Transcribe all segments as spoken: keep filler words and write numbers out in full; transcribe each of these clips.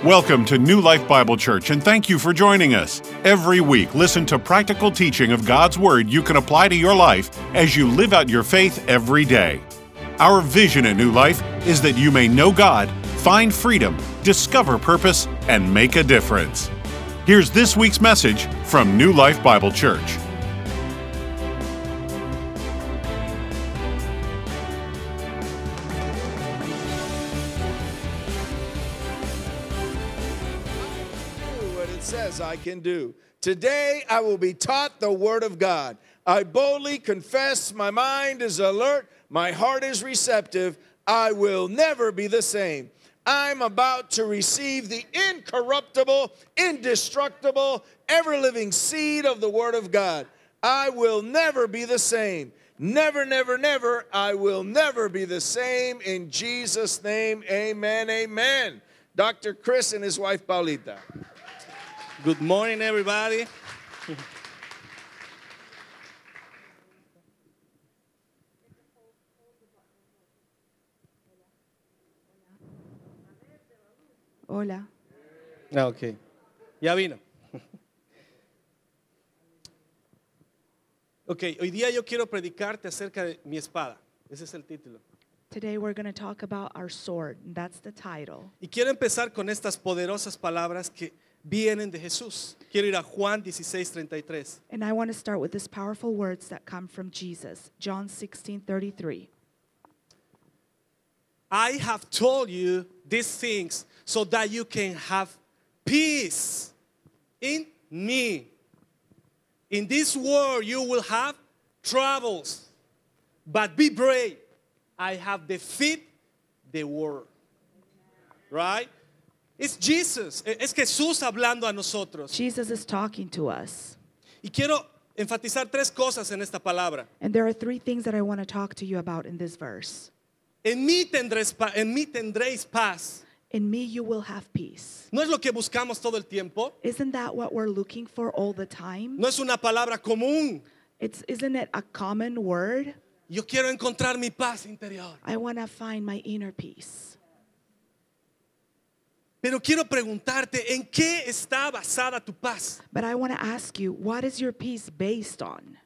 Welcome to New Life Bible Church, and thank you for joining us. Every week, listen to practical teaching of God's Word you can apply to your life as you live out your faith every day. Our vision at New Life is that you may know God, find freedom, discover purpose, and make a difference. Here's this week's message from New Life Bible Church. Says I can do. Today I will be taught the Word of God. I boldly confess my mind is alert, my heart is receptive. I will never be the same. I'm about to receive the incorruptible, indestructible, ever-living seed of the Word of God. I will never be the same. Never, never, never. I will never be the same. In Jesus' name, amen, amen. Doctor Chris and his wife, Paulita. Good morning, everybody. Hola. Ah, ok. Ya vino. Ok, hoy día yo quiero predicarte acerca de mi espada. Ese es el título. Today we're going to talk about our sword. And that's the title. Y quiero empezar con estas poderosas palabras que vienen de Jesús. Quiero ir a Juan dieciséis treinta y tres. And I want to start with these powerful words that come from Jesus. John sixteen thirty-three. I have told you these things so that you can have peace in me. In this world you will have troubles, but be brave. I have defeated the world. Right? It's Jesus, es Jesús hablando a nosotros. Jesus is talking to us. Y quiero enfatizar tres cosas en esta palabra. And there are three things that I want to talk to you about in this verse. En mí tendréis, en mí tendréis paz. In me you will have peace. ¿No es lo que buscamos todo el tiempo? Isn't that what we're looking for all the time? ¿No es una palabra común? It's, isn't it a common word? Yo quiero encontrar mi paz interior. I want to find my inner peace. Pero quiero preguntarte, ¿en qué está basada tu paz? But I want to ask you, what is your peace based on?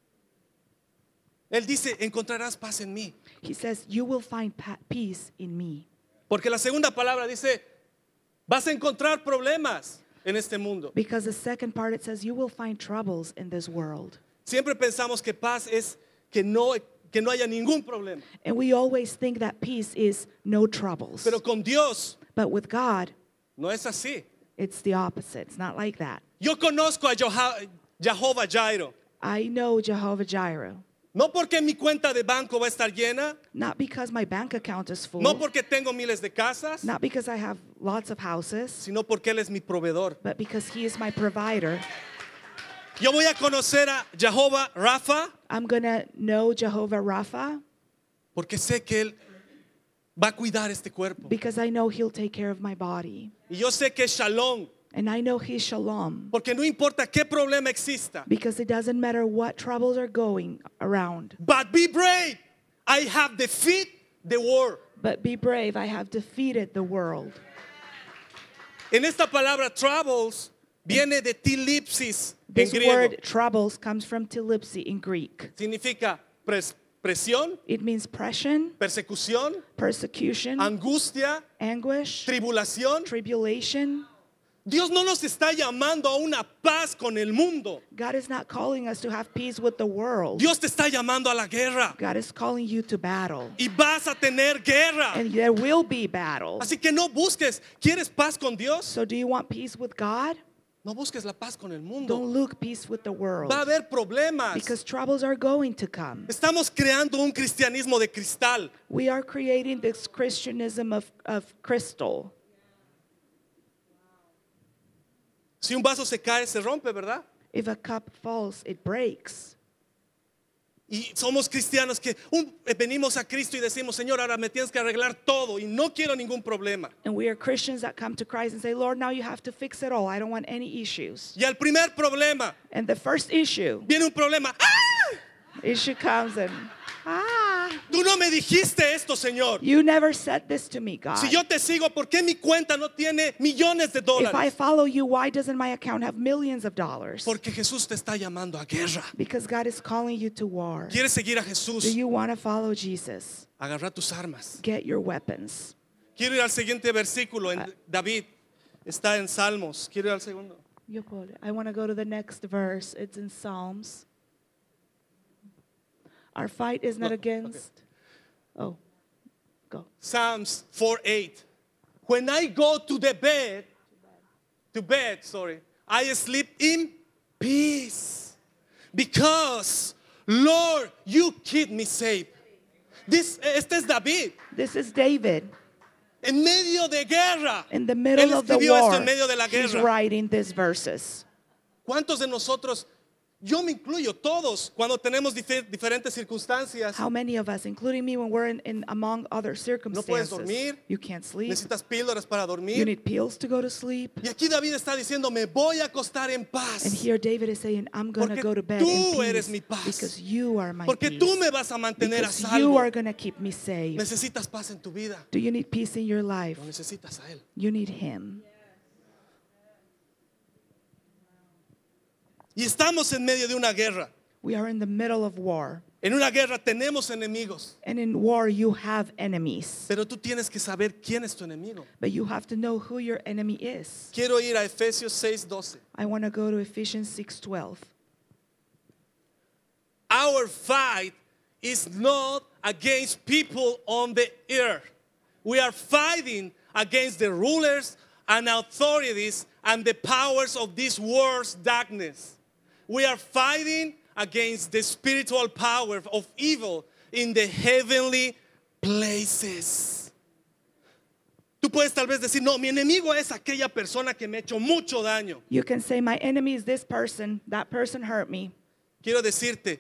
Él dice, encontrarás paz en mí. He says, you will find pa- peace in me. Porque la segunda palabra dice, vas a encontrar problemas en este mundo. Because the second part, it says, you will find troubles in this world. Siempre pensamos que paz es que no, que no haya ningún problema. And we always think that peace is no troubles. Pero con Dios But with God, no es así. it's the opposite. It's not like that. Yo conozco a Jehová, Jehová Jairo. I know Jehovah Jireh. No porque mi cuenta de banco va a estar llena. Not because my bank account is full. No porque tengo miles de casas. Not because I have lots of houses. Sino porque Él es mi proveedor. But because He is my provider. Yo voy a conocer a Jehová Rafa. I'm going to know Jehovah Rapha. Porque sé que Él va a cuidar este cuerpo. Because I know He'll take care of my body. Y yo sé que es Shalom. And I know He's Shalom. Porque no importa qué problema exista. Because it doesn't matter what troubles are going around. But be brave. I have defeated the world. But be brave. I have defeated the world. En esta palabra troubles viene de tilipsis en This griego. word troubles comes from tilipsi in Greek. Significa pres presión, It means pression, persecución, persecution, angustia, anguish, tribulación. tribulation. Dios no nos está llamando a una paz con el mundo. God is not calling us to have peace with the world. Dios te está llamando a la guerra. God is calling you to battle. Y vas a tener guerra. And there will be battle. Así que no busques. ¿Quieres paz con Dios? So do you want peace with God? No busques la paz con el Don't mundo. look peace with the world. Va a haber problemas. Because troubles are going to come. Estamos creando un cristianismo de cristal. We are creating this Christianism of, of crystal. Si un vaso se cae, se rompe, ¿verdad? If a cup falls, it breaks. Y somos cristianos que un, venimos a Cristo y decimos, Señor, ahora me tienes que arreglar todo y no quiero ningún problema. And we are Christians that come to Christ and say, Lord, now you have to fix it all. I don't want any issues. Y al primer problema, And the first issue, viene un problema. ¡Ah! issue comes and, ah, Tú no me dijiste esto, Señor. You never said this to me, God. Si yo te sigo, ¿por qué mi cuenta no tiene millones de If I dólares? follow you, why doesn't my account have millions of dollars? Porque Jesús te está llamando a guerra. Because God is calling you to war. ¿Quieres seguir a Do Jesús? you want to follow Jesus? Agarra tus armas. Get your weapons. Quiero ir al siguiente versículo en David. Está en Salmos. Quiero ir al segundo. You put it. I want to go to the next verse. It's in Psalms. Our fight is not No, against. Oh, go. Psalms four eight. When I go to the bed, to bed, sorry, I sleep in peace. Because, Lord, you keep me safe. This, este es David. This is David En medio de guerra. in the middle Él of the escribió esto war. en medio de la He's guerra. writing these verses. ¿Cuántos de nosotros, yo me incluyo, todos, cuando tenemos difer- diferentes circunstancias, How many of us, including me, when we're in, in among other puedes circumstances, dormir, you can't sleep, necesitas píldoras para you dormir? need pills to go to sleep? Y aquí David está diciendo, me voy a acostar en And paz. here David is saying, I'm going to Porque go to bed tú in eres peace mi paz. because you are my Porque peace. tú me vas a mantener a Because you salvo. are going to keep me safe. Necesitas paz en tu vida. Do you need peace in your life? Lo necesitas a Él. You need him. Y estamos en medio de una guerra. We are in the middle of war. En una guerra tenemos enemigos. And in war, you have enemies. Pero tú tienes que saber quién es tu enemigo. But you have to know who your enemy is. Quiero ir a Efesios seis doce. I want to go to Ephesians six twelve. Our fight is not against people on the earth. We are fighting against the rulers and authorities and the powers of this world's darkness. We are fighting against the spiritual power of evil in the heavenly places. Tú puedes tal vez decir, no, mi enemigo es aquella persona que me ha hecho mucho daño. You can say, my enemy is this person. That person hurt me. Quiero decirte,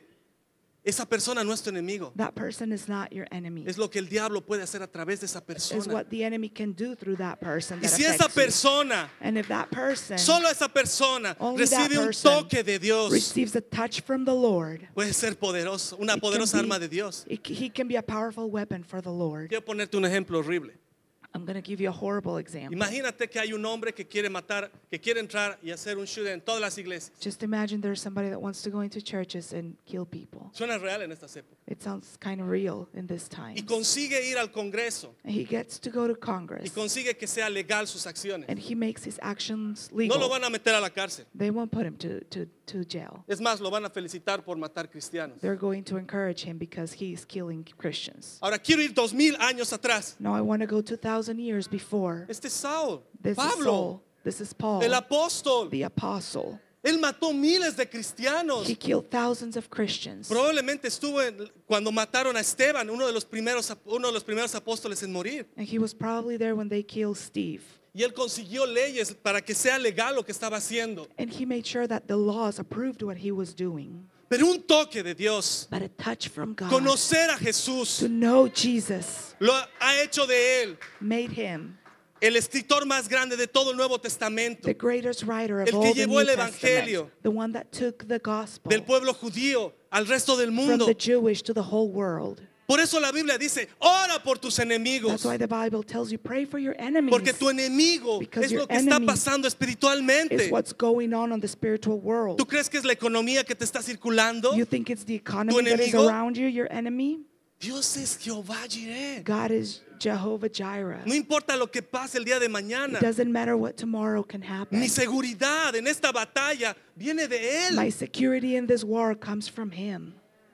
esa persona no es tu enemigo. That person is not your enemy. Es lo que el diablo puede hacer a través de esa Is persona. what the enemy can do through that person. Y That si esa affects you. persona, And if that person solo esa persona Only that recibe un person toque de Dios, receives a touch from the Lord, puede ser poderoso, una it can poderosa be- arma de Dios. it- he can be a powerful weapon for the Lord. Quiero ponerte un ejemplo horrible. I'm going to give you a horrible example. Imagínate que hay un hombre que quiere matar, que quiere entrar y hacer un shooting en todas las iglesias. Just imagine there's somebody that wants to go into churches and kill people. Suena real en estas épocas. It sounds kind of real in this time. Y consigue ir al Congreso And he gets to go to y Congress consigue que sea legal sus acciones. and he makes his actions No legal. lo van a meter a la cárcel. They won't put him to, to, to jail. Es más, lo van a felicitar por matar cristianos. They're going to encourage him because he's killing Christians. Ahora quiero ir dos mil años atrás. Now I want to go two thousand years before. Este es Saúl, This is Pablo, Saul. This is Paul, el apóstol. the apostle. Él mató miles de cristianos. He killed thousands of Christians. Probablemente estuvo en- cuando mataron a Esteban, uno de los primeros uno de los primeros apóstoles en morir. And he was probably there when they killed Steve. Y él consiguió leyes para que sea legal lo que estaba haciendo. And he made sure that the laws approved what he was doing. Pero un toque de Dios, But a touch from God conocer a Jesús, to know Jesus lo ha hecho de él made him el escritor más grande de todo el Nuevo Testamento, the greatest writer of El que all the llevó New el Testament. evangelio The one that took the gospel del pueblo judío al resto del from mundo. the Jewish to the whole world. Por eso la Biblia dice, ora por tus enemigos, That's why the Bible tells you pray for your enemies. porque tu enemigo Because es your lo que está enemy pasando is espiritualmente. what's going on on the spiritual world. ¿Tú crees que es la economía que te está circulando? You think it's the economy that is enemigo? around you, your enemy? Dios es Jehová Jireh. God is Jehovah Jireh. No importa lo que pase el día de mañana. It doesn't matter what tomorrow can happen. Mi seguridad en esta batalla viene de Él. My security in this war comes from him.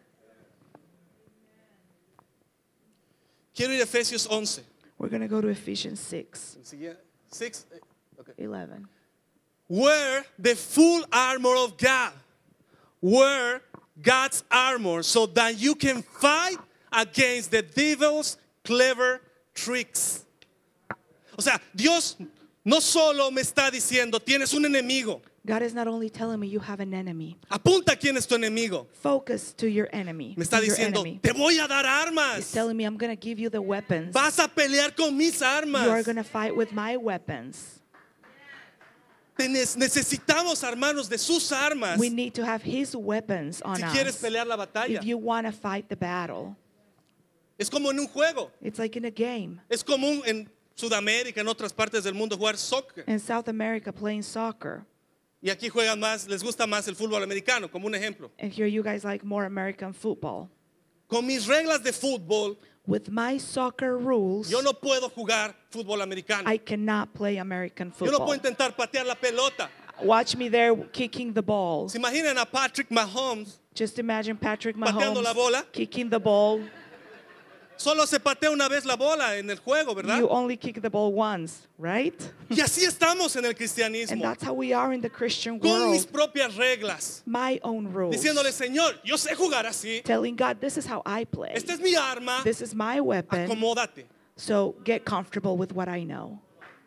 Quiero ir a Efesios once. We're going to go to Ephesians six, El siguiente- six, eh, okay. eleven. Wear the full armor of God. Wear God's armor so that you can fight against the devil's clever tricks. O sea, Dios no solo me está diciendo, tienes un enemigo. God is not only telling me you have an enemy. Apunta quién es tu enemigo. Focus to your enemy. Me está to your diciendo, enemy. te voy a dar He's armas. telling me I'm going to give you the weapons. Vas a pelear con mis You are armas. going to fight with my weapons. Te ne- Necesitamos, hermanos, de sus armas. We need to have his weapons on Si us quieres pelear la batalla. if you want to fight the battle. Es como en un juego. It's like in a game. Es común en Sudamérica, en otras partes del mundo, jugar soccer. In South America, playing soccer. Y aquí juegan más, les gusta más el fútbol americano, como un ejemplo. And here you guys like more American football. Con mis reglas de fútbol, With my soccer rules, yo no puedo jugar fútbol americano. I cannot play American Yo no football. puedo intentar patear la pelota. Watch me there kicking the ball. ¿Se imaginan a Patrick Mahomes? Just imagine Patrick Pateando la Mahomes bola. kicking the ball. Solo se patea una vez la bola en el juego, ¿verdad? You only kick the ball once, right? Y así estamos en el And cristianismo. that's how we are in the Christian Con mis world. propias reglas. My own rules. Diciéndole, Señor, yo sé jugar así. Telling God, this is how I play. Esta es mi arma. This is my weapon. Acomódate. So get comfortable with what I know.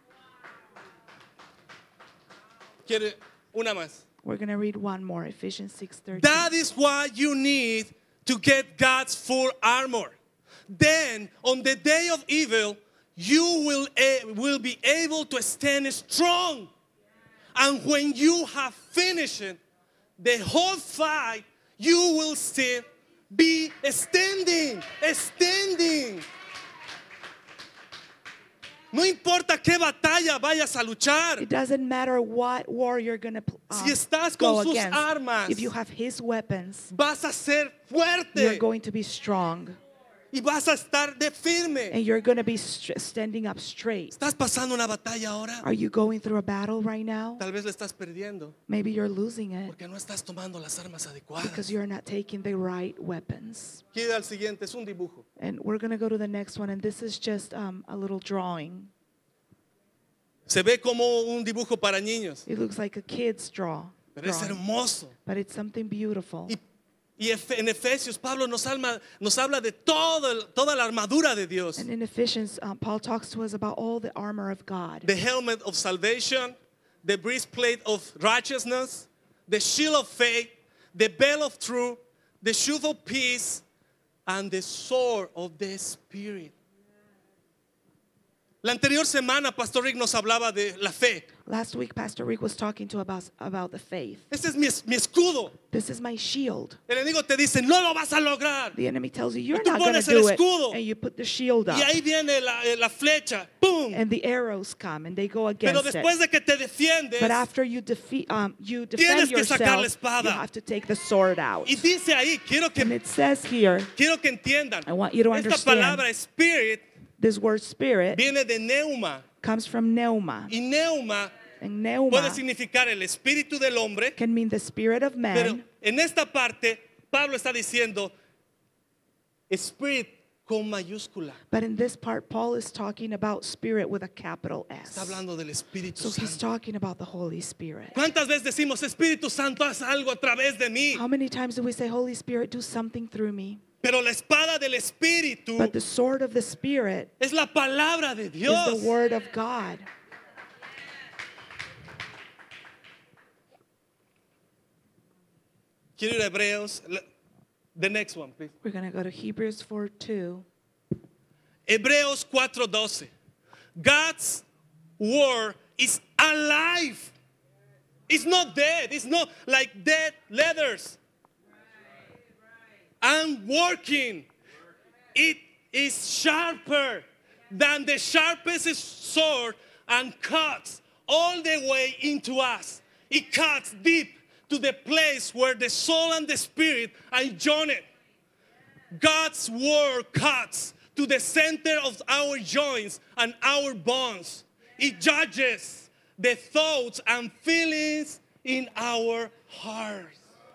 Quiere una más. We're going to read one more, Ephesians six thirteen. That is what you need to get God's full armor. Then, on the day of evil, you will, a- will be able to stand strong. And when you have finished the whole fight, you will still be standing, standing. No importa qué batalla vayas a luchar. It doesn't matter what war you're going to uh, Si estás go con sus against. armas, If you have his weapons, vas a ser you're fuerte going to be strong. y vas a estar de firme. And you're going to be st- standing up straight. ¿Estás pasando una batalla ahora? Are you going through a battle right now? Tal vez le estás perdiendo Maybe you're losing it porque no estás tomando las armas adecuadas. because you're not taking the right weapons. Quiere al siguiente, es un dibujo. And we're going to go to the next one, and this is just um, a little drawing. Se ve como un dibujo para niños, It looks like a kid's draw, pero es drawing, hermoso. but it's something beautiful. Y, y Efe- en Efesios, Pablo nos, alma- nos habla de todo el- toda la armadura de Dios. And in Ephesians, um, Paul talks to us about all the armor of God. The helmet of salvation, the breastplate of righteousness, the shield of faith, the belt of truth, the shoe of peace, and the sword of the Spirit. La anterior semana, Pastor Rick nos hablaba de la fe. Last week, Pastor Rick was talking to us about, about the faith. Este es mi, es- mi escudo. This is my shield. El enemigo te dice, no lo vas a lograr. The enemy tells you, you're tú not going to pones el do it. escudo. And you put the shield up. Y ahí viene la, eh, la flecha. ¡Pum! And the arrows come and they go Pero against después it. de que te defiendes, But after you defeat, um, you defend Tienes que sacar la yourself, espada. you have to take the sword out. y dice ahí, quiero And que, it says here, quiero que entiendan. I want you to Esta understand. palabra spirit this word spirit viene de neuma. comes from pneuma. Y neuma And pneuma puede significar el espíritu del hombre. can mean the spirit of Pero man. en esta parte, Pablo está diciendo spirit con mayúscula. But in this part, Paul is talking about spirit with a capital Está S. hablando del Espíritu So he's Santo. talking about the Holy Spirit. ¿Cuántas veces decimos, Espíritu Santo, haz algo a través de mí? How many times do we say, Holy Spirit, do something through me? Pero la espada del Espíritu But the sword of the Spirit es la palabra de is Dios. the word of God. Quiero ir a Hebreos. La- The next one, please. We're going to go to Hebrews four two. Hebreos cuatro doce. God's word is alive. It's not dead. It's not like dead letters. And working. It is sharper than the sharpest sword and cuts all the way into us. It cuts deep to the place where the soul and the spirit are joined. God's word cuts to the center of our joints and our bones. It judges the thoughts and feelings in our hearts.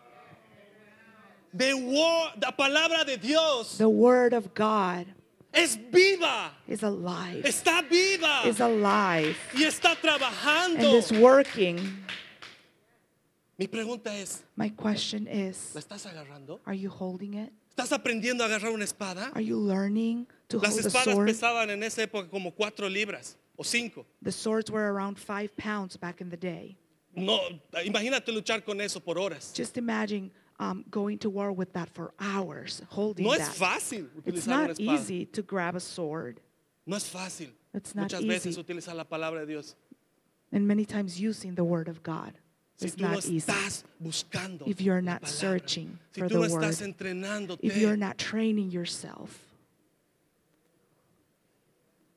The word, la palabra de Dios The word of God es viva, is alive. está viva Is alive. y está And trabajando. is working. Mi pregunta es, My question is, ¿la estás agarrando? are you holding it? ¿Estás aprendiendo a agarrar una espada? Are you learning to Las hold a espadas sword? pesaban en esa época como cuatro libras o cinco. The swords were around five pounds back in the day. No, imagínate luchar con eso por horas. Just imagine um, going to war with that for hours, holding No es that. fácil It's utilizar una not espada. easy to grab a sword. No es fácil. It's not Muchas veces easy. utilizar la palabra de Dios. And many times using the word of God. Si It's tú no not easy. estás buscando If you're la not palabra, searching si for tú no the estás word, entrenándote, if you're not training yourself,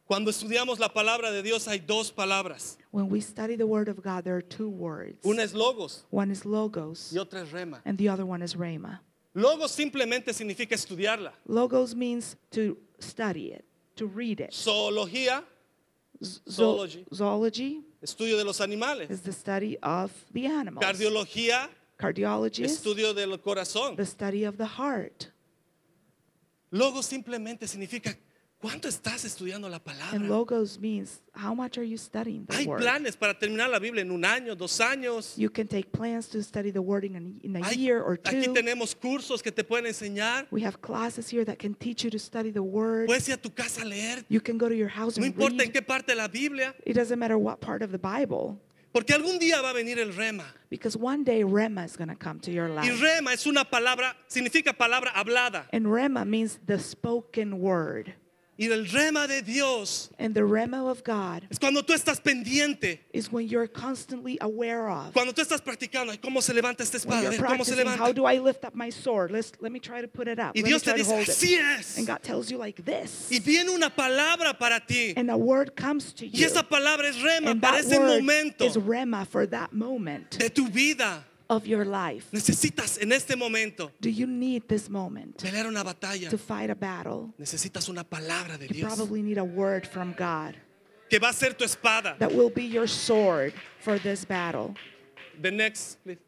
Cuando estudiamos la palabra de Dios hay dos palabras. When we study the Word of God, there are two words. Una es logos One is logos, y otra es rema. and the other one is rhema. Logos simplemente significa estudiarla. Logos means to study it, to read it. Zoología, Zo- zoology. Zoology estudio de los animales. is the study of the animals. Cardiología, Cardiology is estudio del corazón. the study of the heart. Logos simplemente significa ¿cuánto estás estudiando la And palabra? logos means how much are you studying the Hay Word? planes para terminar la Biblia en un año, dos años. You can take plans to study the Word in a, in a Hay- year or aquí two. tenemos cursos que te pueden enseñar. We have classes here that can teach you to study the Word. Puedes ir a tu casa a leer. You can go to your house No and importa en read. qué parte de la Biblia. It doesn't matter what part of the Bible, Porque algún día va a venir el rema. because one day Rema is going to come to your Y life. rema es una palabra, significa palabra hablada. And Rema means the spoken word. Y el rema de Dios And the Rema of God es cuando tú estás pendiente. is when you're constantly aware of. Cuando tú estás practicando, ay, ¿cómo se levanta esta When espada? you're A ver, ¿cómo se practicing, how levanta? do I lift up my sword? Let's, let me try to put it up. Y Let me Dios te try to dice, hold it. así es. And God tells you like this. Y viene una palabra para ti. And a word comes to Y you. esa palabra es rema And para that ese word momento is Rema for that moment de tu vida. of your life. Necesitas en este momento Do you need this moment pelear una batalla. to fight a battle? Necesitas una palabra de You Dios probably need a word from God que va a ser tu espada. that will be your sword for this battle. The next, please.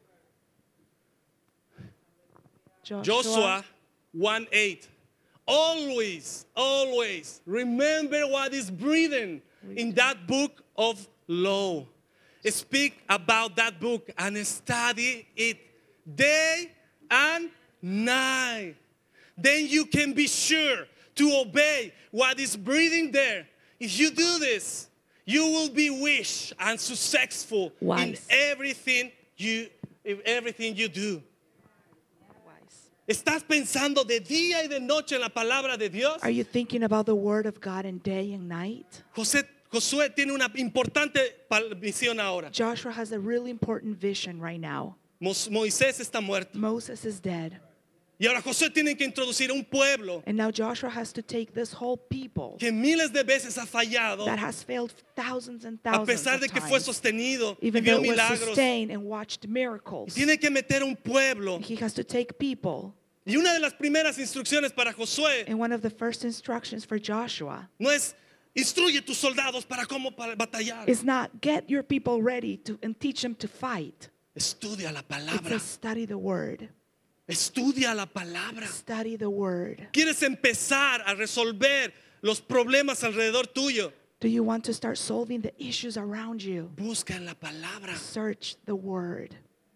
Joshua, Joshua one eight. Always, always remember what is written in that book of law. Speak about that book and study it day and night. Then you can be sure to obey what is written there. If you do this, you will be wise and successful in Wise. everything you in everything you do. Wise. ¿Estás pensando de día y de noche en la palabra de Dios? Are you thinking about the word of God in day and night? José, Josué tiene una importante pal- misión ahora. Joshua has a really important vision right now. Mos- Moisés está muerto. Moses is dead. Y ahora Josué tiene que introducir un pueblo And now Joshua has to take this whole people que miles de veces ha fallado, that has failed thousands and a thousands pesar of de que fue times, sostenido y even vio though it was milagros. sustained and watched Y miracles. tiene que meter un pueblo. He has to take people. Y una de las primeras instrucciones para Josué And one of the first instructions for Joshua no es instruye tus soldados para cómo pa- batallar. is not get your people ready to and teach them to fight. Estudia la It palabra. says study the word. Estudia la palabra. Study the word. ¿Quieres empezar a resolver los problemas alrededor tuyo? Do you want to start solving the issues around you? Busca en la palabra. Search the word.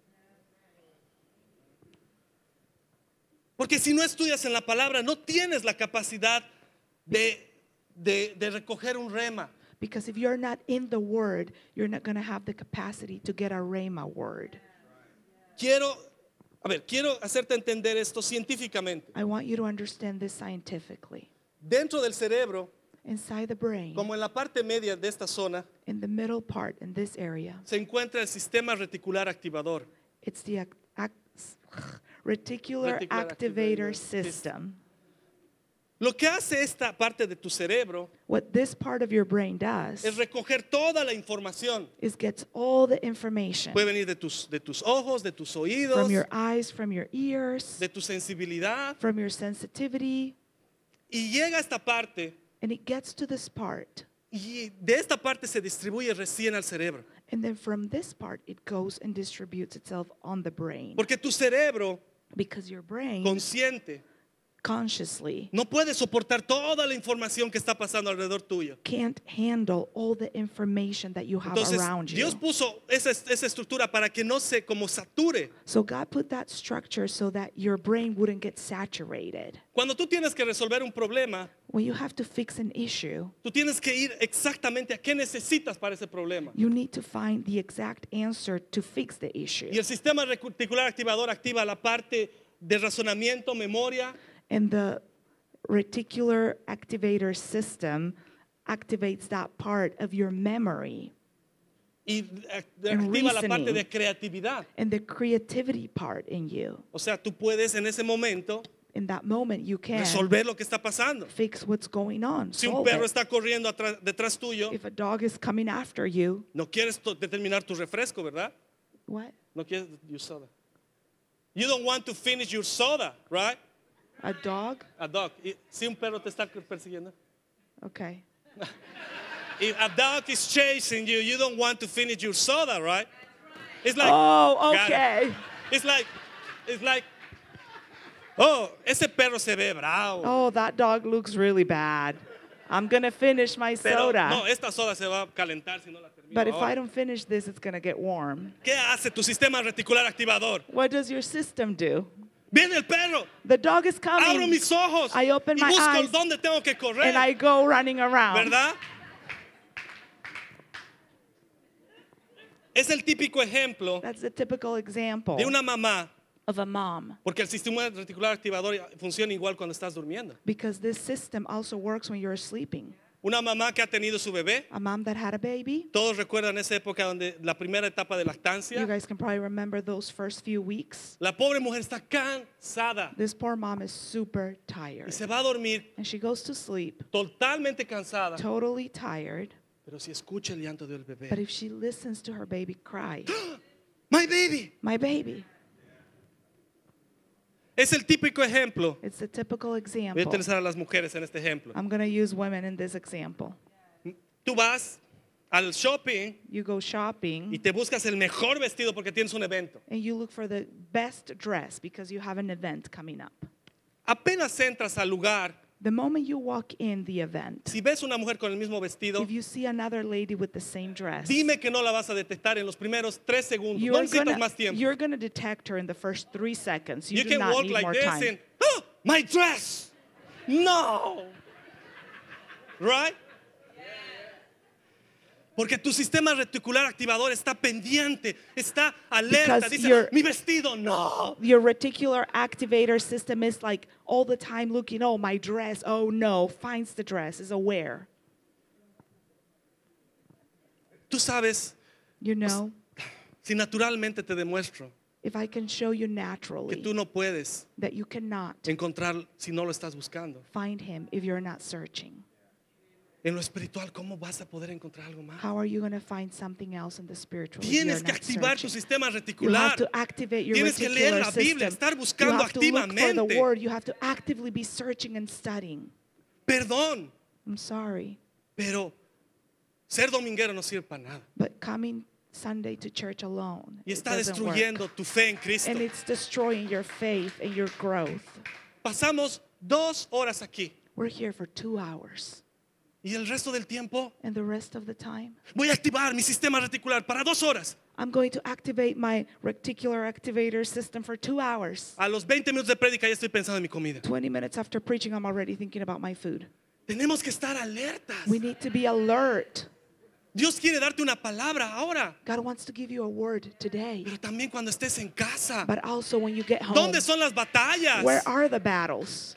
Porque si no estudias en la palabra, no tienes la capacidad de, de, de recoger un rema. Because if you're not in the word, you're not going to have the capacity to get a rhema word. Quiero, a ver, quiero hacerte entender esto científicamente. I want you to understand this scientifically. Dentro del cerebro, Inside the brain, como en la parte media de esta zona, in the middle part, in this area, se encuentra el sistema reticular activador. it's the ac- ac- reticular Reticular activator activator system. Lo que hace esta parte de tu cerebro What this part of your brain does es recoger toda la información. is gets all the information Puede venir de tus, de tus ojos, de tus oídos, from your eyes, from your ears, de tu sensibilidad, from your sensitivity, y llega a esta parte, and it gets to this part. y de esta parte se distribuye recién al cerebro. And then from this part, it goes and distributes itself on the brain. Porque tu cerebro Because your brain consciente consciously no puede soportar toda la información que está pasando alrededor tuyo. can't handle all the information that you have Entonces, around you. Dios puso esa, esa estructura para que no se como sature. So God put that structure so that your brain wouldn't get saturated. Cuando tú tienes que resolver un problema, When you have to fix an issue, tú tienes que ir exactamente a qué necesitas para ese problema. you need to find the exact answer to fix the issue. Y el sistema reticular activador activa la parte de razonamiento, memoria, And the reticular activator system activates that part of your memory y ac- And activa la parte reasoning. de creatividad. and the creativity part in you. O sea, tú puedes en ese momento in that moment you can resolver lo que está pasando. fix what's going on. Si un solve perro it. está corriendo atrás- detrás tuyo, If a dog is coming after you, no quieres to- determinar tu refresco, ¿verdad? what? No quieres your soda. You don't want to finish your soda, right? A dog? A dog. Y- Si un perro te está persiguiendo. Okay. If a dog is chasing you, you don't want to finish your soda, right? It's like, Oh, Got it. okay. it's like, it's like, oh, ese perro se ve bravo. Oh, that dog looks really bad. I'm going to finish my Pero soda. no, esta soda se va a calentar si no la termino. But if ahora. I don't finish this, it's going to get warm. ¿Qué hace tu sistema reticular activador? What does your system do? Viene el perro, The dog is abro coming, mis ojos I open y my busco eyes, dónde tengo que correr, and I go running around. ¿verdad? Es el típico ejemplo That's a typical example de una mamá, of a mom. porque el sistema reticular activador funciona igual cuando estás durmiendo. Because this system also works when you're sleeping. Una mamá que ha tenido su bebé, A mom that had a baby, todos recuerdan esa época donde la primera etapa de you lactancia, guys can probably remember those first few weeks. la pobre mujer está cansada This poor mom is super y tired. se va a dormir And she goes to sleep totalmente cansada, totally tired. pero si escucha el llanto del But bebé, if she listens to her baby cry, my baby, my baby, es el típico ejemplo. it's a typical Voy a example. utilizar a las mujeres en este ejemplo. I'm going to use women in this example. Tú vas al shopping You go y shopping te buscas el mejor vestido porque tienes un evento. and you look for the best dress because you have an event coming up. Apenas entras al lugar, The moment you walk in the event, si ves una mujer con el mismo vestido, if you see another lady with the same dress, dime que no la vas a detectar en los primeros tres segundos. No you're necesitas gonna, más tiempo. you're gonna detect her in the first three seconds. You, You do can not walk need like more this time. and, oh, my dress. No. Right? Porque tu sistema reticular activador está pendiente, está alerta. Because Dice, you're- mi vestido, no. Your reticular activator system is like all the time looking, oh, my dress, oh no, finds the dress, is aware. Tú sabes, You know, si naturalmente te demuestro if I can show you que naturally tú no puedes that you cannot encontrar si no lo estás buscando. find him if you're not searching, En lo espiritual, ¿cómo vas a poder encontrar algo más? how are you going to find something else in the spiritual if you're Tienes que not activar tu searching? sistema You reticular. have to activate your Tienes que leer reticular la Biblia, system. estar You buscando have to look for the activamente. word. You have to actively be searching and studying. Perdón, I'm sorry, pero ser dominguero no sirve para nada. but coming Sunday to church alone, Y it está doesn't work. destruyendo tu fe en Cristo. And it's destroying your faith and your growth. Pasamos dos horas aquí We're here for two hours. y el resto del tiempo And the rest of the time, voy a activar mi sistema reticular para dos horas. I'm going to activate my reticular activator system for two hours. A los veinte minutos de prédica ya estoy pensando en mi comida. twenty minutes after preaching, I'm already thinking about my food. Tenemos que estar alertas. We need to be alert. Dios quiere darte una palabra ahora, God wants to give you a word today, pero también cuando estés en casa. but also when you get home. ¿Dónde son las batallas? Where are the battles?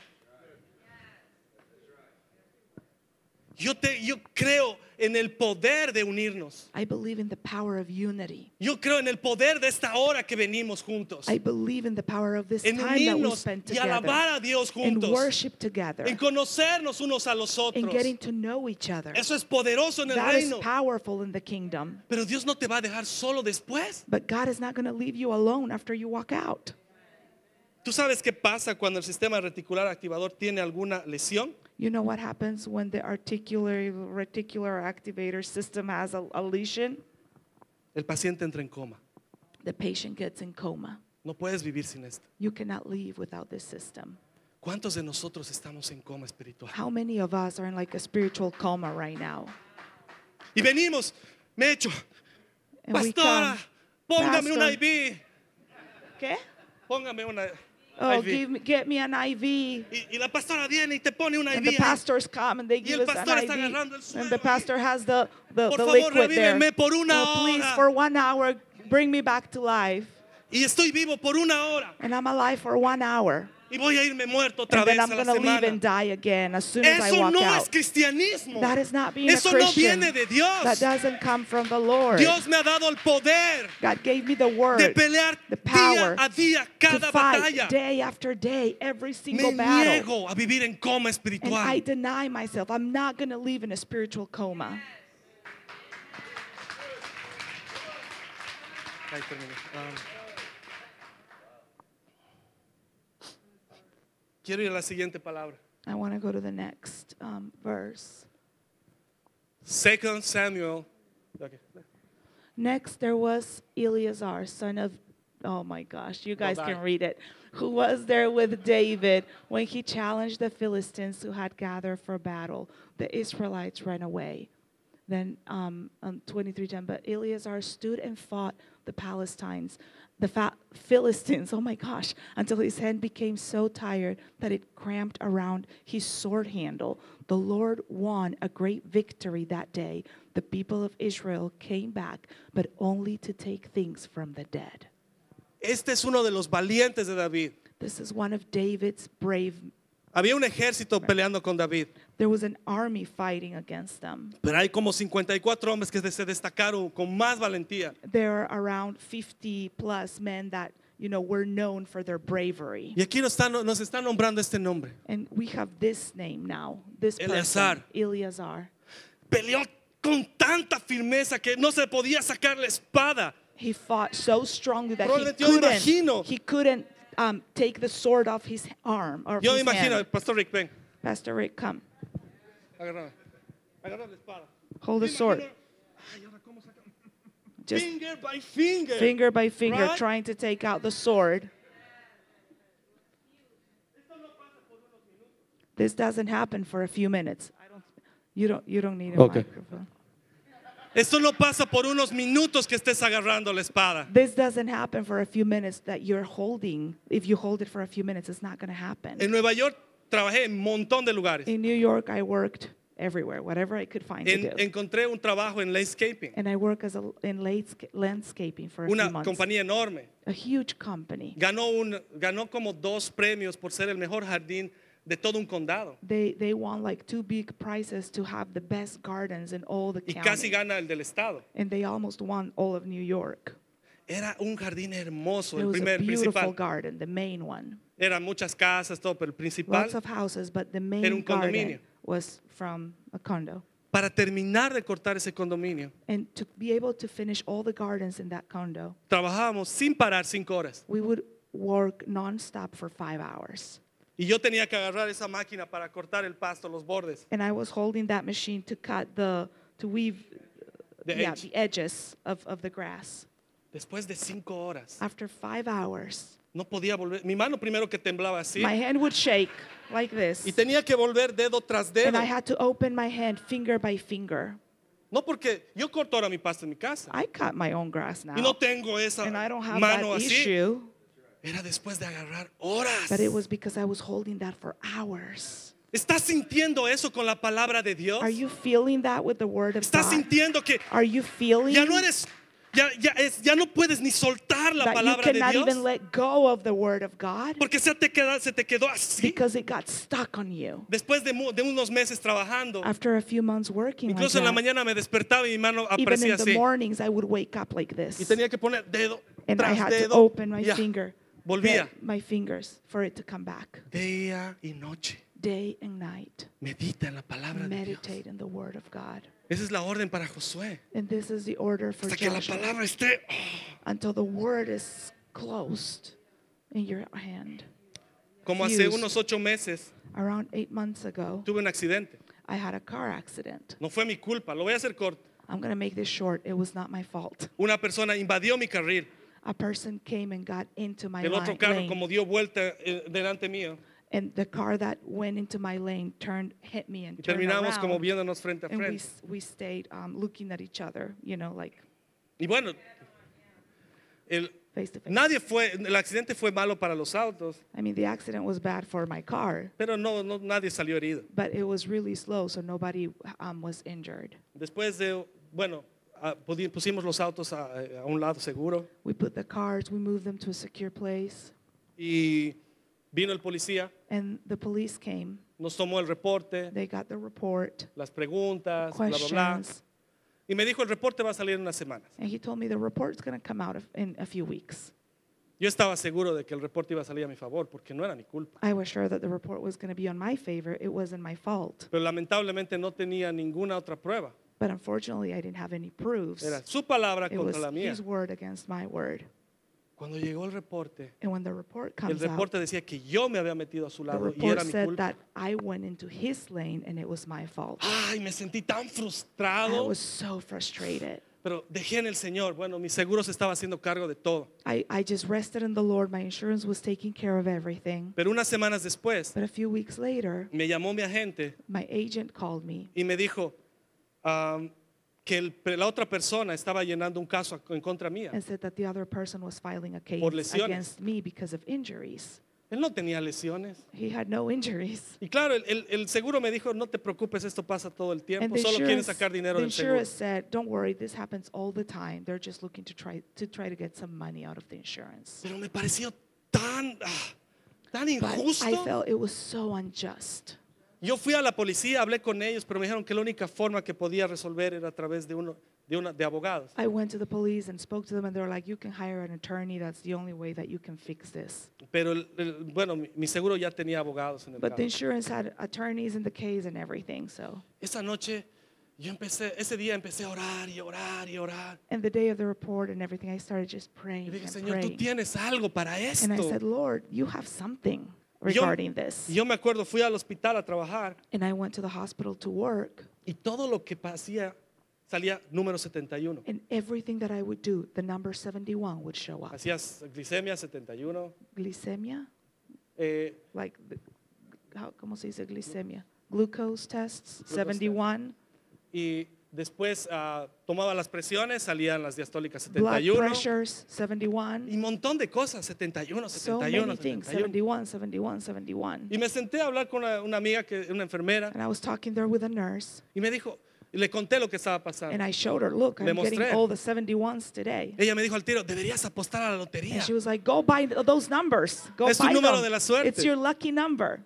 Yo, te, yo creo en el poder de unirnos. I believe in the power of unity. Yo creo en el poder de esta hora que venimos juntos. I believe in the power of this En time that we unirnos spend y alabar together. a Dios And juntos. worship together. En conocernos unos a los And otros. getting to know each other. Eso es poderoso en el That is reino. powerful in the kingdom. Pero Dios no te va a dejar solo después. But God is not going to leave you alone after you walk out. ¿Tú sabes qué pasa cuando el sistema reticular activador tiene alguna lesión? You know what happens when the articular reticular activator system has a, a lesion? El paciente entra en coma. The patient gets in coma. No puedes vivir sin esto. You cannot leave without this system. ¿Cuántos de nosotros estamos en coma espiritual? How many of us are in like a spiritual coma right now? Y venimos, me echo, And we pastora, come, póngame un "Pastor." I V, ¿Qué? póngame una Oh, I V. give me, get me an I V. Y, y la pastora viene y te pone un I And V. the ahí. pastors come and they give el us an pastor está I V. agarrando el suelo And the ahí. pastor has the, the, Por the favor, liquid there. revíveme por una Oh, please, hora. for one hour, bring me back to life. Y estoy vivo por una hora. And I'm alive for one hour. y voy a irme muerto otra and vez then I'm a la going to leave semana. and die again as soon as I Eso walk no out. es cristianismo. That is not being Eso a no Christian. viene de Dios. That doesn't come from the Lord. Dios me ha dado el poder God gave me the word, de pelear the día power a día to cada fight batalla. day after day, every Me single battle. niego a vivir en coma And I espiritual. deny myself. I'm not going to live in a spiritual coma. Ahí terminé. Um, quiero ir a la siguiente palabra. I want to go to the next um, verse. Second Samuel. Okay. Next, there was Eleazar, son of, oh my gosh, you guys Dodai. can read it, who was there with David when he challenged the Philistines who had gathered for battle. The Israelites ran away. Then um, on twenty-three ten, but Eleazar stood and fought the Palestines, the fa- Philistines, oh my gosh, until his hand became so tired that it cramped around his sword handle. The Lord won a great victory that day. The people of Israel came back, but only to take things from the dead. Este es uno de los valientes de David. This is one of David's brave. Había un ejército peleando con David, There was an army fighting against them. pero hay como cincuenta y cuatro hombres que se destacaron con más valentía. There are around fifty plus men that, you know, were known for their bravery. Y aquí nos están, nos están nombrando este nombre. And we have this name now, this Eleazar. person, Eleazar. Peleó con tanta firmeza que no se podía sacar la espada. He fought so strongly that he Probablemente yo couldn't, imagino- he couldn't um, take the sword off his arm or Yo his me imagino, hand. Pastor Rick, ven. Pastor Rick, come. Agarra, agarra la espada. Hold the Me sword. imagino- Ay, ahora, ¿cómo saca? Just Finger by finger. finger by finger, Right? trying to take out the sword. This doesn't happen for a few minutes. I don't, you don't, you don't need a Okay. microphone. Esto no pasa por unos minutos que estés agarrando la espada. This doesn't happen for a few minutes that you're holding. If you hold it for a few minutes, it's not going to happen. En Nueva York trabajé en un montón de lugares. In New York, I worked everywhere, whatever I could find to En- do. encontré un trabajo en landscaping, And I work as a, in landsca- landscaping for a una few months. compañía enorme. A huge company. Ganó, un, ganó como dos premios por ser el mejor jardín de todo un condado. They they won like two big prizes to have the best gardens in all the Y casi county. gana el del estado. And they almost won all of New York. Era un jardín hermoso, It el was a primer beautiful principal. garden, the main one. Eran muchas casas, todo, pero el principal, Lots of houses, but the main Era un condominio. garden was from a condo. para terminar de cortar ese condominio, And to be able to finish all the gardens in that condo, trabajábamos sin parar cinco horas. we would work nonstop for five hours. Y yo tenía que agarrar esa máquina para cortar el pasto, los bordes. And I was holding that machine to cut the, to weave, The yeah, edge. the edges of, of the grass. Después de cinco horas, After five hours, no podía volver. Mi mano primero que temblaba así. my hand would shake like this. Y tenía que volver dedo tras dedo. And I had to open my hand finger by finger. No porque yo corto ahora mi pasto en mi casa. I cut my own grass now. Y no tengo esa And I don't have mano that así. issue. Era después de agarrar horas. But it was because I was holding that for hours. ¿Estás sintiendo eso con la palabra de Dios? Are you feeling that with the word of ¿Estás God? sintiendo que Are you feeling ya no eres, ya, ya, es, ya no puedes ni soltar la that you palabra de cannot Dios? even let go of the word of God? Porque se te, queda, se te quedó así. Because it got stuck on you. Después de, mu- de unos meses trabajando, After a few months working like incluso en la that, mañana me despertaba y mi mano even aparecía in the así. mornings, I would wake up like Y this. tenía que poner dedo And I tras had to dedo. open my Ya, finger, volvía. the- my fingers, for it to come back. Día y noche. Day and night, Medita en la palabra de Dios. meditate in the word of God. Esa es la orden para Josué. And this is the order for Hasta que la Joshua. palabra esté. Until the word is closed in your hand. Como hace Fused. unos ocho meses Around eight months ago, tuve un accidente. I had a car accident. No fue mi culpa, lo voy a hacer corto. I'm going to make this short. It was not my fault. Una persona invadió mi carril. A person came and got into my El otro line, carro lane, como dio vuelta eh, delante mío. and the car that went into my lane turned, hit me and Y turned terminamos around, como viéndonos frente a and we, frente. s- we stayed um, looking at each other, you know, like Y bueno, el, face to face. nadie fue, el accidente fue malo para los autos, I mean, the accident was bad for my car, pero no, no nadie salió herido. but it was really slow, so nobody um, was injured. Después de, bueno, ah, pudi- pusimos los autos a, a un lado seguro We put the cars, we moved them to a secure place. y Vino el policía, And the police came. nos tomó el reporte, They got the report, las preguntas, bla, bla, bla. questions. Y me dijo, el reporte va a salir en unas semanas. And he told me the report's going to come out of- in a few weeks. Yo estaba seguro de que el reporte iba a salir a mi favor porque no era mi culpa. I was sure that the report was going to be on my favor. It wasn't my fault. Pero lamentablemente no tenía ninguna otra prueba. But unfortunately, I didn't have any proofs. Era su palabra It was contra la mía. his word against my word. Cuando llegó el reporte, And when the report el comes out, reporte decía que yo me había metido a su the lado y report era mi said culpa. that I went into his lane and it was my fault. Ay, me sentí tan I frustrado, was so frustrated. pero dejé en el Señor. Bueno, mi seguro se estaba haciendo cargo de todo. I, I just rested in the Lord. My insurance was taking care of everything. Pero unas semanas después, But a few weeks later, me llamó mi agente my agent called me y me dijo um, que el- la otra persona estaba llenando un caso en contra mía. and said that the other person was filing a case Por lesiones. against me because of injuries. Él no tenía lesiones. He had no injuries. Y claro, el, el- el seguro me dijo, no te preocupes, esto pasa todo el And tiempo, the solo quieren insurance, sacar dinero the del seguro. insurance said, don't worry, this happens all the time. They're just looking to try to try to get some money out of the insurance. Pero me pareció tan, ah, tan But I injusto. felt it was so unjust. Yo fui a la policía, hablé con ellos, pero me dijeron que la única forma que podía resolver era a través de uno de, una, de abogados. I went to the police and spoke to them, and they were like, you can hire an attorney. That's the only way that you can fix this. Pero el- el- bueno, mi, mi seguro ya tenía abogados en el But the caso. insurance had attorneys in the case and everything. So, Esa noche yo empecé, ese día empecé a orar y orar y orar. and the day of the report and everything, I started just Y praying dije, and Señor, tú praying. tienes algo para esto. And I said, Lord, you have something Y yo, regarding this. y yo me acuerdo, fui al hospital a trabajar And I went to the hospital to work, y todo lo que hacía salía número setenta y uno. and everything that I would do, the number seventy-one would show up. Hacías glicemia setenta y uno. Glycemia? eh, Like, the, how, ¿cómo se dice glycemia? Glucose tests, Glucose seventy-one. y después ah, tomaba las presiones, salían las diastólicas Blood setenta y uno. pressures, seventy-one. Y un montón de cosas, setenta y uno, So setenta y uno, many things, setenta y uno. seventy-one, seventy-one, seventy-one. Y me senté a hablar con una, una amiga, que, una enfermera, And I was talking there with a nurse, y me dijo, y le conté lo que estaba pasando. and I showed her, look, Le I'm getting mostré. all the seventy-ones today. Ella me dijo al tiro, deberías apostar a la lotería. And she was like, go buy th- those numbers. Go Es un buy número them. de la suerte. It's your lucky number.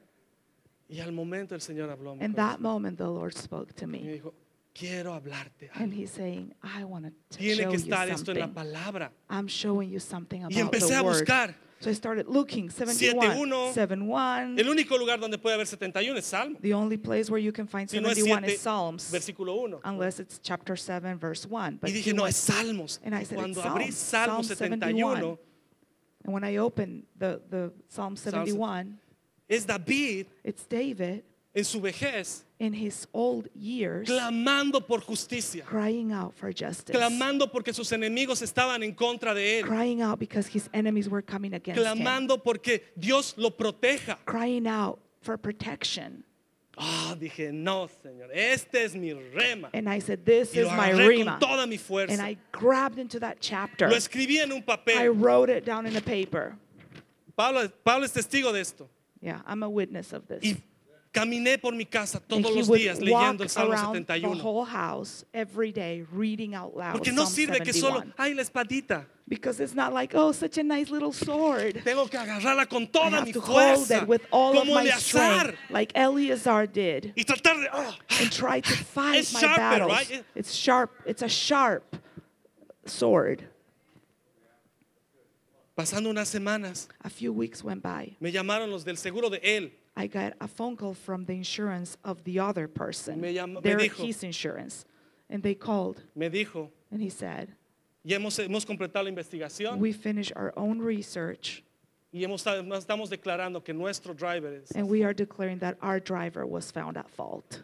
Y al momento el Señor habló a mi And corazón. that moment, the Lord spoke to Y me me. dijo, quiero hablarte. And he's saying, I want to Tiene show que you estar esto en la something. palabra. I'm showing you something Y about empecé the a word. buscar. So I started looking, Siete, seventy-one, uno. seventy-one. El único lugar donde puede haber setenta y uno es Salmo. The only place where you can find Si no es seventy-one siete, is Psalms, versículo uno. unless it's chapter seven, verse one. But Y he dije, no, went- es Salmos. And I Y said, cuando it's abrí Psalms, Salmo Psalm setenta y uno, seventy-one. And when I opened the, the Psalm seventy-one, es David it's David en su vejez in his old years clamando por justicia, crying out for justice, clamando porque sus enemigos estaban en contra de él, crying out because his enemies were coming against him, clamando porque Dios lo proteja. crying out for protection. Ah, dije, no, Señor, este es mi rema. And I said, this Y is lo my agarré rima. con toda mi And fuerza. I grabbed into that chapter. Lo escribí en un I papel. wrote it down in a paper. Pablo, Pablo es testigo de esto. Yeah, I'm a witness of this. Y caminé por mi casa And todos he los would días walk leyendo el Salmo around setenta y the uno. whole house every day reading out loud Porque no Psalm sirve que solo, seventy-one. ay, la espadita. Because it's not like, oh, such a nice little sword. Tengo que agarrarla con I toda have mi to hold fuerza, it with all of como my Eleazar, strength, like Eleazar did, y tratar de, ah, and try to fight It's my sharper, battles. right? It's sharp. It's a sharp sword. pasando unas semanas, A few weeks went by. me llamaron los del seguro de él. I got a phone call from the insurance of the other person, Me llamó- me their, dijo- his insurance, and they called, Me dijo, and he said, ya hemos, hemos completado la investigación we finished our own research, y hemos, estamos declarando que nuestro driver es. and we are declaring that our driver was found at fault.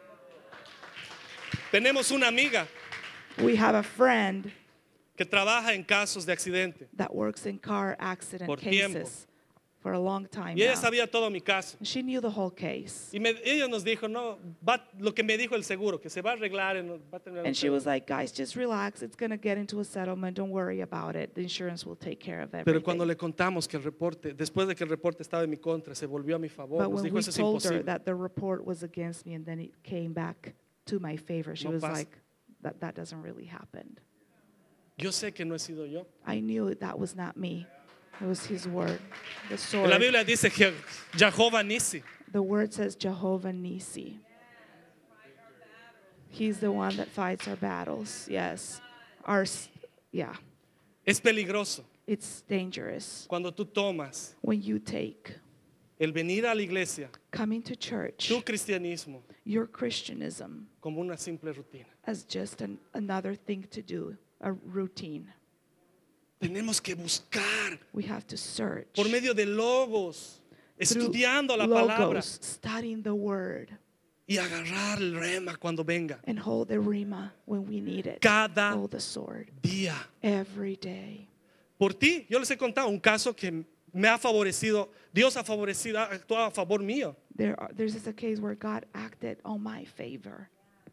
Tenemos una amiga We have a friend que trabaja en casos de accidente that works in car accident Por tiempo. cases for a long time y ella now. sabía todo mi caso. She knew the whole case. Y me- ella nos dijo, no, va, lo que me dijo el seguro, que se va a arreglar. En, va a tener un And she seguro. was like, guys, just relax. It's going to get into a settlement. Don't worry about it. The insurance will take care of Pero everything. cuando le contamos que el reporte, después de que el reporte estaba en mi contra, se volvió a mi favor, But nos when dijo, we eso es told her imposible. that the report was against me and then it came back to my favor, she No was pasa. like, that, that doesn't really happen. Yo sé que no he sido yo. I knew that was not me. It was his word, the En sword. la Biblia dice Je- Jehová Nisi. The word says Jehovah Nisi. He's the one that fights our battles. Yes. Our, s- yeah. Es peligroso It's dangerous cuando tú tomas when you take el venir a la iglesia, coming to church, tu cristianismo, your Christianism, como una simple rutina. as just an, another thing to do, a routine. Tenemos que buscar We have to search por medio de logos, through estudiando la palabra logos, studying the word, y agarrar el rema cuando venga. and hold the rima when we need it. Cada Hold the sword día. every day. Por ti, yo les he contado un caso que me ha favorecido, Dios ha favorecido, ha actuado a favor mío. There are, there's just a case where God acted on my favor.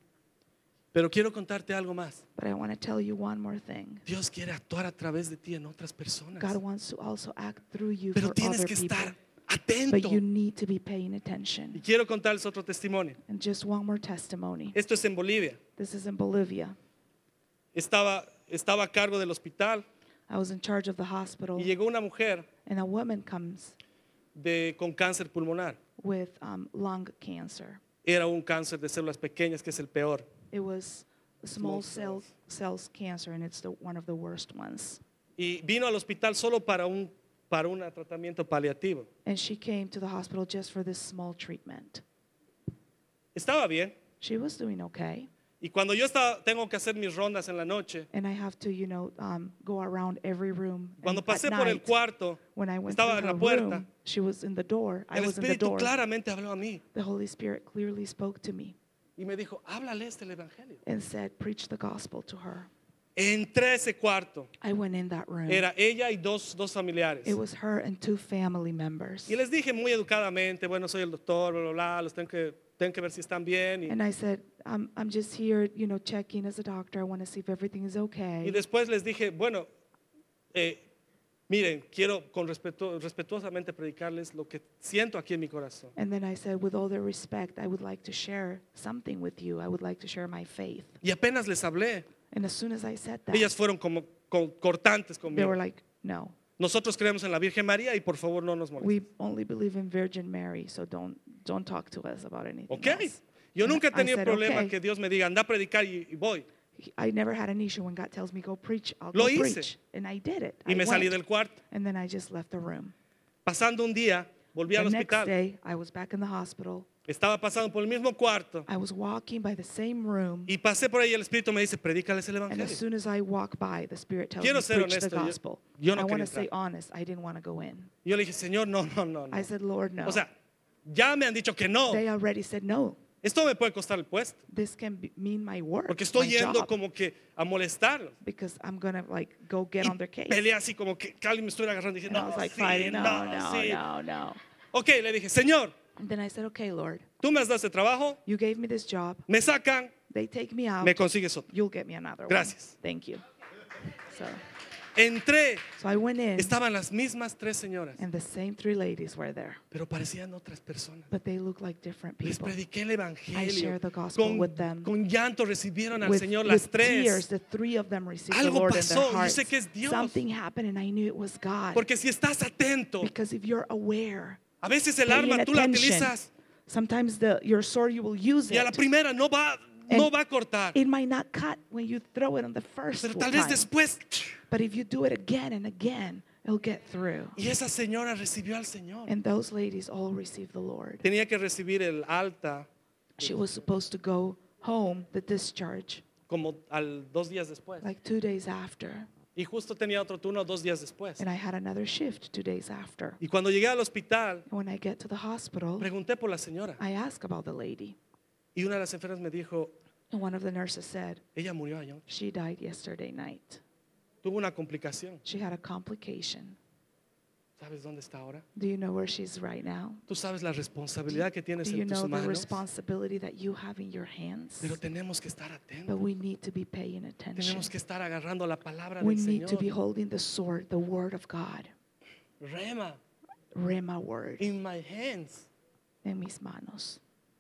Pero quiero contarte algo más. But I want to tell you one more thing. Dios quiere actuar a través de ti en otras personas. God wants to also act through you Pero for tienes other que people. estar But atento. you need to be paying Y attention. quiero contarles otro testimonio. And just one more testimony. Esto es en Bolivia. This is in Bolivia. Estaba, estaba a cargo del hospital I was in charge of the hospital, y llegó una mujer and a woman comes de, con cáncer pulmonar. with um, lung cancer. Era un cáncer de células pequeñas que es el peor. It was a small Small cell cells. cells cancer, and it's the, one of the worst ones. Y vino al hospital solo para un para un tratamiento paliativo. And she came to the hospital just for this small treatment. Estaba bien. She was doing okay. Y cuando yo estaba, tengo que hacer mis rondas en la noche, And I have to, you know, um, go around every room. And cuando at pasé por el night, cuarto, when I went estaba through en her la puerta, room, she was in the door. I el was in the Espíritu door. claramente habló a mí The Holy Spirit clearly spoke to me y me dijo, háblale este el evangelio. and said, preach the gospel to her. Entré a ese cuarto, I went in that room. era ella y dos, dos familiares. It was her and two family members. Y les dije muy educadamente, bueno, soy el doctor, bla, bla, bla, los tengo que, tengo que ver si están bien. Y, And I said, I'm, I'm just here, you know, checking as a doctor. I want to see if everything is y okay. después les dije, bueno, eh, miren, quiero con respetu- respetuosamente predicarles lo que siento aquí en mi corazón. And then I said, with all the respect, I would like to share something with you. I would like to share my faith. Y apenas les hablé, And as soon as I said that, ellas fueron como con- cortantes they conmigo. were like, no, Nosotros creemos en la Virgen María y por favor no nos molestes. we only believe in Virgin Mary, so don't, don't talk to us about anything Ok, else. yo And nunca he I tenido said, problema okay. que Dios me diga, anda a predicar y, y voy. I never had an issue when God tells me go preach, I'll Lo go hice. preach. And I did it. Y I me salí went. del cuarto. And then I just left the room. Pasando un día, volví al The next hospital. day, I was back in the hospital. Estaba pasando por el mismo cuarto I was walking by the same room. y pasé por ahí y el Espíritu me dice, predícales el And as Evangelio. soon as I walk by, the Spirit tells Quiero me, ser preach the honesto, yo- gospel. yo no I want quería to say entrar. honest, I didn't want to go in. Y yo le dije, Señor, no, no, no, no. I said, Lord, no. O sea, ya me han dicho que no. They already said, no, Esto me puede costar el puesto. this can be, mean my work, Porque estoy my yendo job, como que a molestarlos. because I'm going to like go get Y on their case. peleé así como que que alguien me estuviera agarrando. Y dije, And I no, was like sí, fighting, no, no, no, sí. no, no. Ok, le dije, Señor, And then I said, okay, Lord, tú me has dado este trabajo, you gave me this job. me sacan, They take me out. me consigues otro. You'll get me another Gracias. one. Thank you. So, Entré, so I went in, estaban las mismas tres señoras, and the same three ladies were there. pero parecían otras personas. But they look like different Les people. prediqué el I Evangelio. shared the gospel Con, with them. con llanto recibieron al With, Señor with las tears, tres. the three of them received Algo the Lord pasó, in their yo hearts. sé que es Dios. Something happened, and I knew it was God. Porque si estás atento, Because if you're aware, a veces el paying arma tú la attention, utilizas sometimes the, your sword, you will use y a la it. primera no va, And no va a cortar. It might not cut when you throw it on the first Pero tal vez time. después. But if you do it again and again, it'll get through. Y esa señora recibió al Señor. And those ladies all received the Lord. Tenía que recibir el alta She was supposed to go home, the discharge, como al dos días después. like two days after. Y justo tenía otro turno dos días después. And I had another shift two days after. Y cuando llegué al hospital, And when I get to the hospital, pregunté por la señora. I asked about the lady. Y una de las enfermeras me dijo, And one of the nurses said, ella murió anoche. she died yesterday night. Tuvo una complicación. She had a complication. ¿Sabes dónde está ahora? Do you know where she's right now? Tú sabes la responsabilidad que tienes Do you en tus know the manos. responsibility that you have in your hands? Pero tenemos que estar atentos. But we need to be paying attention. Tenemos que estar agarrando la palabra We del need to be Señor. holding the sword, the word of God. Rema, Rema word in my hands. en mis manos.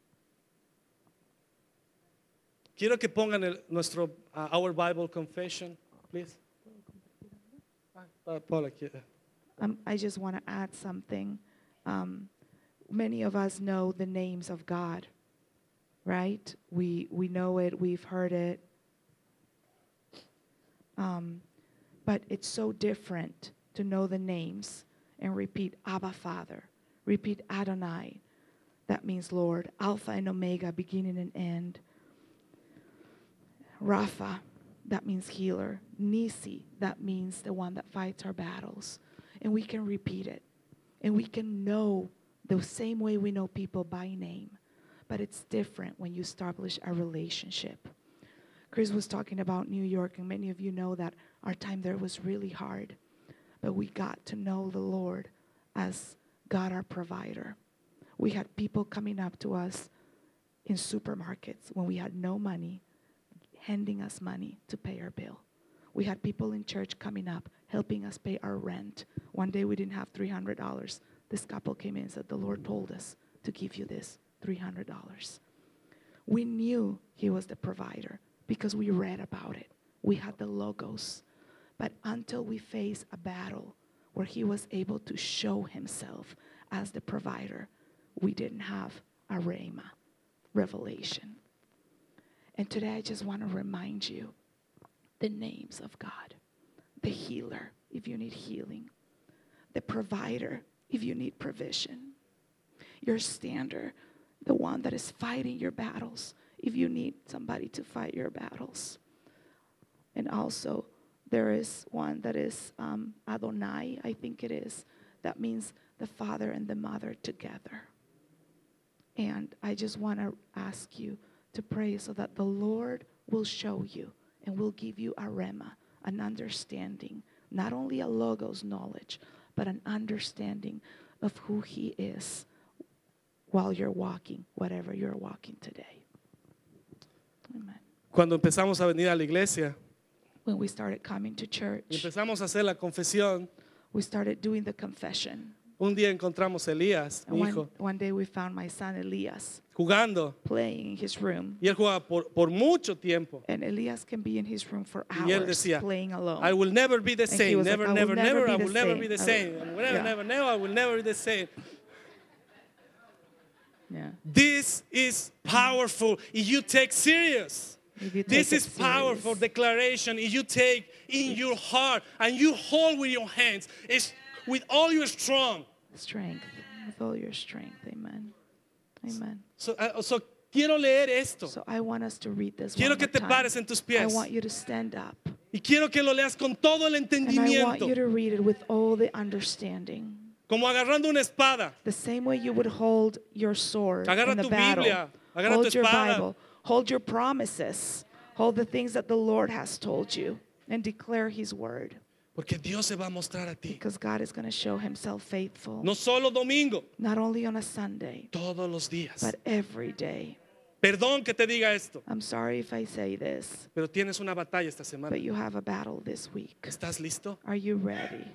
Quiero que pongan el, nuestro uh, Our Bible Confession, please. Ah, Paula, aquí. um, I just want to add something. Um, many of us know the names of God, right? We we know it. We've heard it. Um, but it's so different to know the names and repeat Abba Father, repeat Adonai. That means Lord, Alpha and Omega, beginning and end. Rapha, that means healer. Nisi, that means the one that fights our battles. And we can repeat it. And we can know the same way we know people by name. But it's different when you establish a relationship. Chris was talking about New York, and many of you know that our time there was really hard. But we got to know the Lord as God our provider. We had people coming up to us in supermarkets when we had no money, handing us money to pay our bill. We had people in church coming up, helping us pay our rent. One day we didn't have three hundred dollars. This couple came in and said, the Lord told us to give you this three hundred dollars. We knew he was the provider because we read about it. We had the logos. But until we faced a battle where he was able to show himself as the provider, we didn't have a rhema, revelation. And today I just want to remind you the names of God. The healer, if you need healing. The provider, if you need provision. Your stander, the one that is fighting your battles, if you need somebody to fight your battles. And also, there is one that is um, Adonai, I think it is. That means the father and the mother together. And I just want to ask you to pray so that the Lord will show you and will give you a rhema, an understanding, not only a logos knowledge, but an understanding of who he is while you're walking, whatever you're walking today. Amen. Cuando empezamos a venir a la iglesia When we started coming to y church, empezamos a hacer la confesión, we started doing the confession. un día encontramos a Elías, And mi one, hijo, one day we found my son Elias jugando. playing in his room. Y él jugaba por, por mucho tiempo. And Elias can be in his room for Y él hours decía, playing alone. I will never be the And he same. was like, Never, "I will never, never never. be I the will never same. be the I will- same. I will Never, Yeah. never, never. I will never be the same. Yeah. This is powerful if you take serious. If you take This it is powerful serious. declaration if you take in your heart and you hold with your hands. It's with all your strong. Strength, with all your strength. Amen. Amen. So, uh, so quiero leer esto. So I want us to read this Quiero one que more te time. pares en tus pies. I want you to stand up. Y quiero que lo leas con todo el And I want entendimiento. you to read it with all the understanding. Como agarrando una espada. The same way you would hold your sword Agarra in the tu battle. Biblia, agarra Hold tu your espada. Bible. Hold your promises. Hold the things that the Lord has told you. And declare his word. Porque Dios se va a mostrar a ti. Because God is going to show himself faithful. No solo domingo, Not only on a Sunday, todos los días. but every day. Perdón que te diga esto, I'm sorry if I say this, pero tienes una batalla esta semana. but you have a battle this week. ¿Estás listo? Are you ready?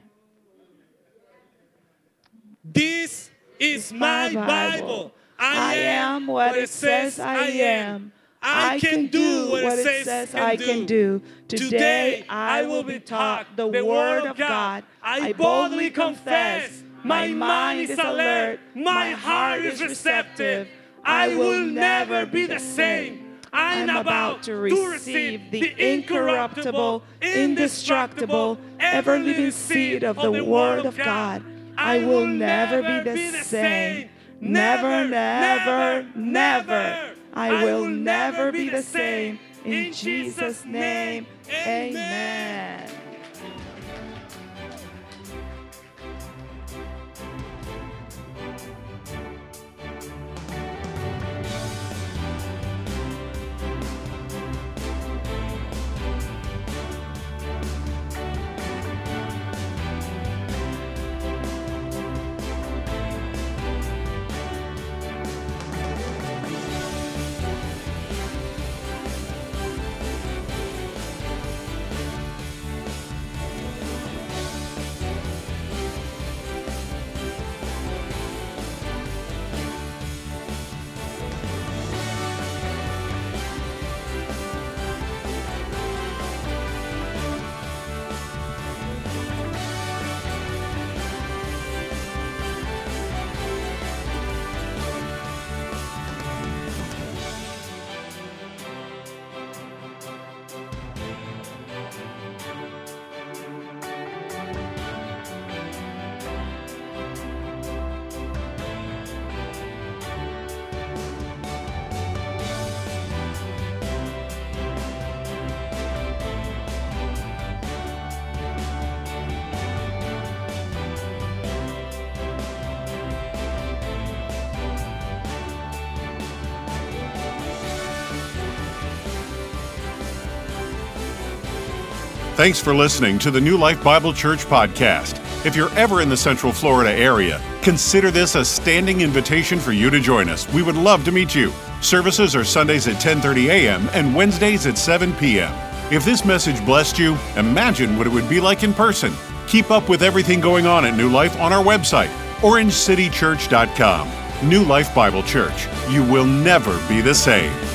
This is my Bible. I am what it says I am. I can do what it says I can do. Today I will be taught the word of God. I boldly confess. My mind is alert. My heart is receptive. I will never be the same. I'm about to receive the incorruptible, indestructible, ever-living seed of the Word of God. I will never be the same. Never, never, never. I will never be the same. In Jesus' name, amen. Thanks for listening to the New Life Bible Church podcast. If you're ever in the Central Florida area, consider this a standing invitation for you to join us. We would love to meet you. Services are Sundays at ten thirty a.m. and Wednesdays at seven p.m. If this message blessed you, imagine what it would be like in person. Keep up with everything going on at New Life on our website, orange city church dot com. New Life Bible Church. You will never be the same.